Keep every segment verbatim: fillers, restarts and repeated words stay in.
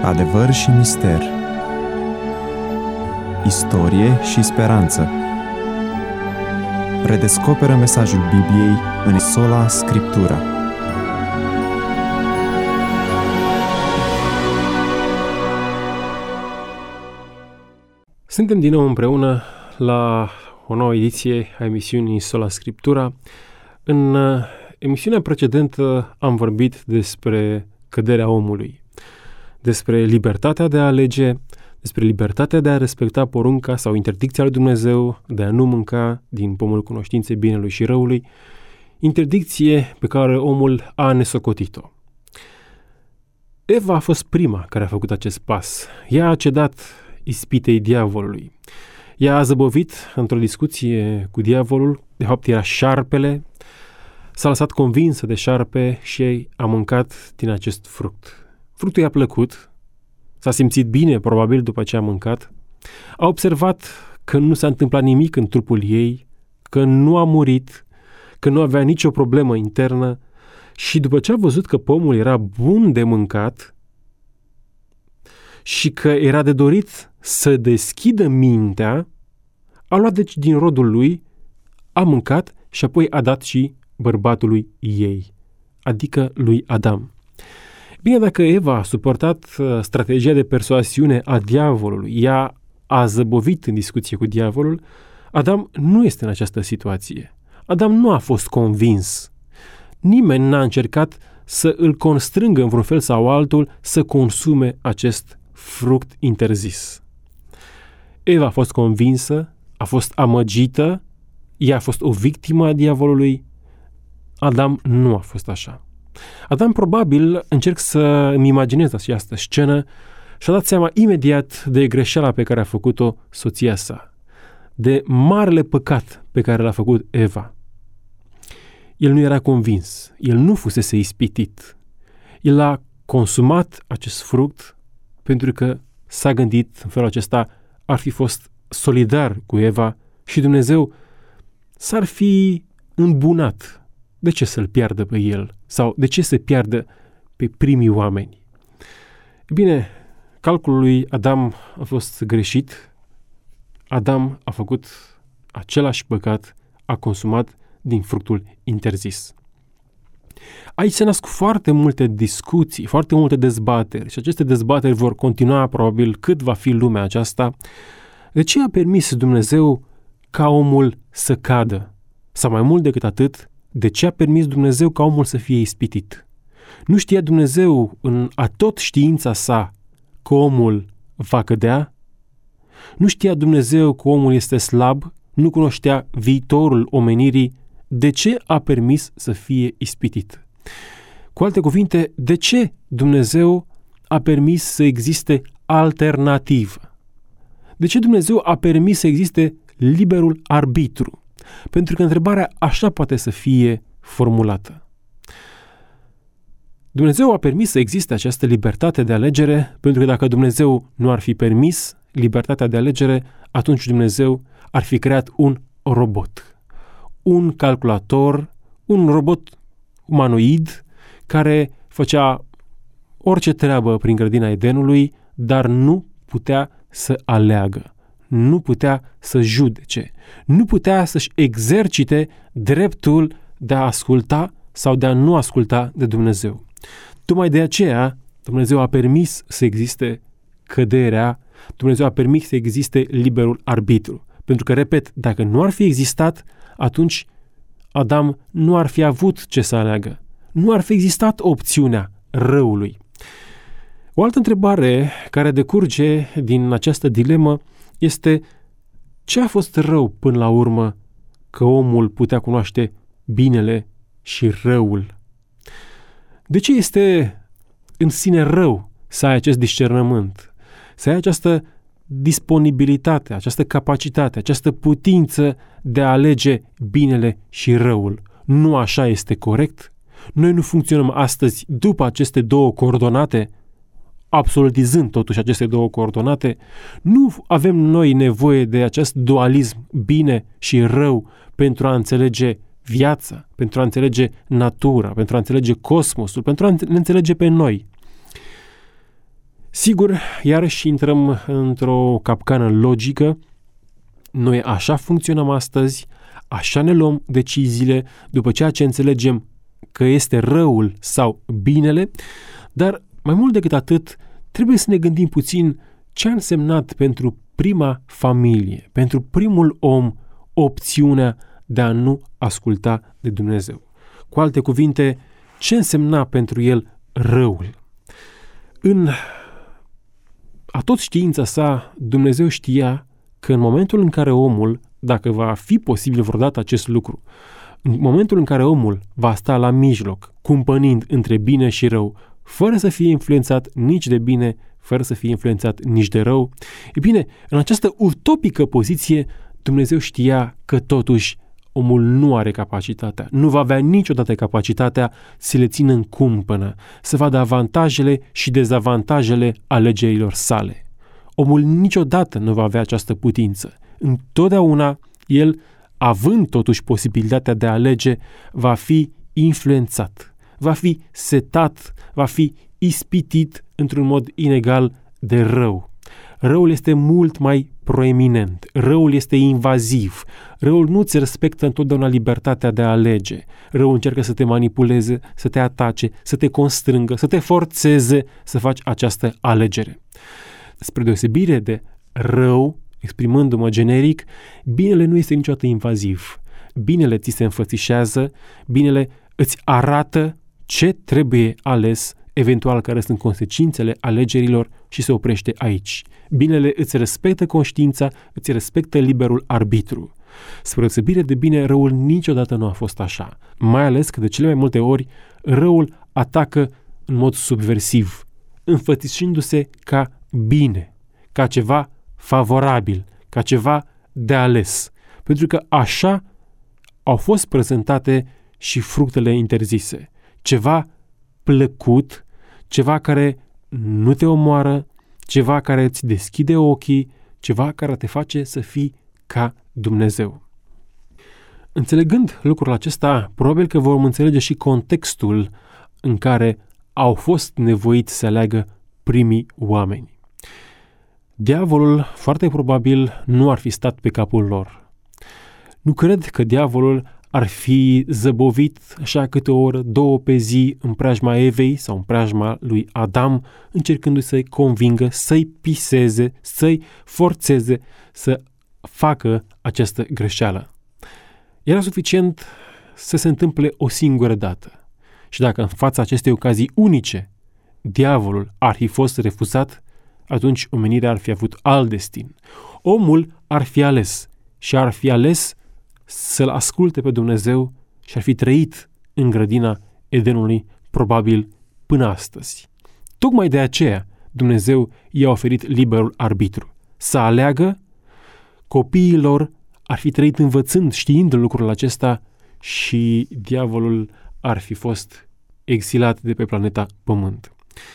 Adevăr și mister, istorie și speranță. Redescoperă mesajul Bibliei în Sola Scriptura. Suntem din nou împreună la o nouă ediție a emisiunii Sola Scriptura. În emisiunea precedentă am vorbit despre căderea omului, despre libertatea de a alege, despre libertatea de a respecta porunca sau interdicția lui Dumnezeu de a nu mânca din pomul cunoștinței binelui și răului, interdicție pe care omul a nesocotit-o. Eva a fost prima care a făcut acest pas. Ea a cedat ispitei diavolului. Ea a zăbovit într-o discuție cu diavolul, de fapt era șarpele, s-a lăsat convinsă de șarpe și a mâncat din acest fruct. Fructul i-a plăcut, s-a simțit bine probabil după ce a mâncat, a observat că nu s-a întâmplat nimic în trupul ei, că nu a murit, că nu avea nicio problemă internă și după ce a văzut că pomul era bun de mâncat și că era de dorit să deschidă mintea, a luat deci din rodul lui, a mâncat și apoi a dat și bărbatului ei, adică lui Adam. Bine, dacă Eva a suportat uh, strategia de persoasiune a diavolului, ea a zăbovit în discuție cu diavolul, Adam nu este în această situație. Adam nu a fost convins. Nimeni n-a încercat să îl constrângă în vreun fel sau altul să consume acest fruct interzis. Eva a fost convinsă, a fost amăgită, ea a fost o victimă a diavolului. Adam nu a fost așa. Adam probabil, încerc să îmi imaginez această scenă, și-a dat seama imediat de greșeala pe care a făcut-o soția sa, de marele păcat pe care l-a făcut Eva. El nu era convins, el nu fusese ispitit. El a consumat acest fruct pentru că s-a gândit în felul acesta, ar fi fost solidar cu Eva și Dumnezeu s-ar fi îmbunat. De ce să-l piardă pe el? Sau de ce să piardă pe primii oameni? Bine, calculul lui Adam a fost greșit. Adam a făcut același păcat, a consumat din fructul interzis. Aici se nasc foarte multe discuții, foarte multe dezbateri și aceste dezbateri vor continua probabil cât va fi lumea aceasta. De ce a permis Dumnezeu ca omul să cadă? Sau mai mult decât atât, de ce a permis Dumnezeu ca omul să fie ispitit? Nu știa Dumnezeu în atot știința sa că omul va cădea? Nu știa Dumnezeu că omul este slab? Nu cunoștea viitorul omenirii? De ce a permis să fie ispitit? Cu alte cuvinte, de ce Dumnezeu a permis să existe alternativă? De ce Dumnezeu a permis să existe liberul arbitru? Pentru că întrebarea așa poate să fie formulată. Dumnezeu a permis să existe această libertate de alegere, pentru că dacă Dumnezeu nu ar fi permis libertatea de alegere, atunci Dumnezeu ar fi creat un robot. Un calculator, un robot umanoid care făcea orice treabă prin grădina Edenului, dar nu putea să aleagă. Nu putea să judece, nu putea să-și exercite dreptul de a asculta sau de a nu asculta de Dumnezeu. Tocmai de aceea Dumnezeu a permis să existe căderea, Dumnezeu a permis să existe liberul arbitru. Pentru că, repet, dacă nu ar fi existat, atunci Adam nu ar fi avut ce să aleagă. Nu ar fi existat opțiunea răului. O altă întrebare care decurge din această dilemă este ce a fost rău până la urmă că omul putea cunoaște binele și răul? De ce este în sine rău să ai acest discernământ, să ai această disponibilitate, această capacitate, această putință de a alege binele și răul? Nu așa este corect? Noi nu funcționăm astăzi după aceste două coordonate, absolutizând totuși aceste două coordonate, nu avem noi nevoie de acest dualism bine și rău pentru a înțelege viața, pentru a înțelege natura, pentru a înțelege cosmosul, pentru a ne înțelege pe noi. Sigur, iarăși intrăm într-o capcană logică. Noi așa funcționăm astăzi, așa ne luăm deciziile după ceea ce înțelegem că este răul sau binele, dar mai mult decât atât, trebuie să ne gândim puțin ce a însemnat pentru prima familie, pentru primul om, opțiunea de a nu asculta de Dumnezeu. Cu alte cuvinte, ce însemna pentru el răul? În a tot știința sa, Dumnezeu știa că în momentul în care omul, dacă va fi posibil vreodată acest lucru, în momentul în care omul va sta la mijloc, cumpănind între bine și rău, fără să fie influențat nici de bine, fără să fie influențat nici de rău, e bine, în această utopică poziție, Dumnezeu știa că totuși omul nu are capacitatea, nu va avea niciodată capacitatea să le țină în cumpănă, să vadă avantajele și dezavantajele alegerilor sale. Omul niciodată nu va avea această putință. Întotdeauna el, având totuși posibilitatea de a alege, va fi influențat, va fi setat, va fi ispitit într-un mod inegal de rău. Răul este mult mai proeminent, răul este invaziv, răul nu îți respectă întotdeauna libertatea de a alege, răul încearcă să te manipuleze, să te atace, să te constrângă, să te forțeze să faci această alegere. Spre deosebire de rău, exprimându-mă generic, binele nu este niciodată invaziv. Binele ți se înfățișează, binele îți arată ce trebuie ales, eventual care sunt consecințele alegerilor și se oprește aici. Binele îți respectă conștiința, îți respectă liberul arbitru. Spre deosebire de bine, răul niciodată nu a fost așa. Mai ales că de cele mai multe ori răul atacă în mod subversiv, înfățișându-se ca bine, ca ceva favorabil, ca ceva de ales. Pentru că așa au fost prezentate și fructele interzise. Ceva plăcut, ceva care nu te omoară, ceva care îți deschide ochii, ceva care te face să fii ca Dumnezeu. Înțelegând lucrul acesta, probabil că vom înțelege și contextul în care au fost nevoiți să aleagă primii oameni. Diavolul, foarte probabil, nu ar fi stat pe capul lor. Nu cred că diavolul ar fi zăbovit așa câte o oră, două pe zi în preajma Evei sau în preajma lui Adam, încercându-i să-i convingă, să-i piseze, să-i forțeze să facă această greșeală. Era suficient să se întâmple o singură dată. Și dacă în fața acestei ocazii unice diavolul ar fi fost refuzat, atunci omenirea ar fi avut alt destin. Omul ar fi ales și ar fi ales să-L asculte pe Dumnezeu și ar fi trăit în grădina Edenului, probabil până astăzi. Tocmai de aceea Dumnezeu i-a oferit liberul arbitru. Să aleagă, copiii lor ar fi trăit învățând, știind lucrul acesta și diavolul ar fi fost exilat de pe planeta Pământ.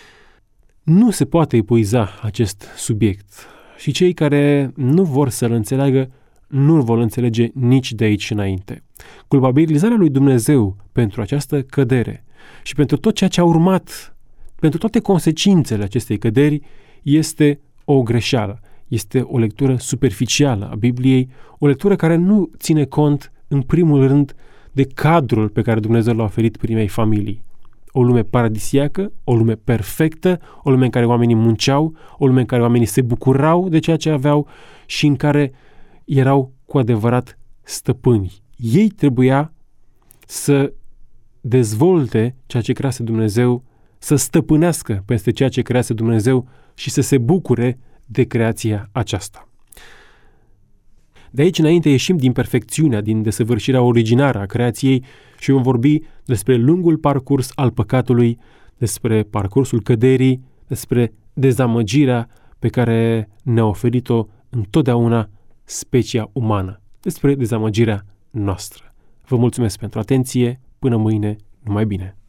Nu se poate epuiza acest subiect și cei care nu vor să-l înțeleagă nu-l vor înțelege nici de aici înainte. Culpabilizarea lui Dumnezeu pentru această cădere și pentru tot ceea ce a urmat, pentru toate consecințele acestei căderi, este o greșeală. Este o lectură superficială a Bibliei, o lectură care nu ține cont, în primul rând, de cadrul pe care Dumnezeu l-a oferit primei familii. O lume paradisiacă, o lume perfectă, o lume în care oamenii munceau, o lume în care oamenii se bucurau de ceea ce aveau și în care erau cu adevărat stăpâni. Ei trebuia să dezvolte ceea ce crease Dumnezeu, să stăpânească peste ceea ce crease Dumnezeu și să se bucure de creația aceasta. De aici înainte ieșim din perfecțiunea, din desăvârșirea originară a creației și vom vorbi despre lungul parcurs al păcatului, despre parcursul căderii, despre dezamăgirea pe care ne-a oferit-o întotdeauna specia umană, despre dezamăgirea noastră. Vă mulțumesc pentru atenție, până mâine, numai bine!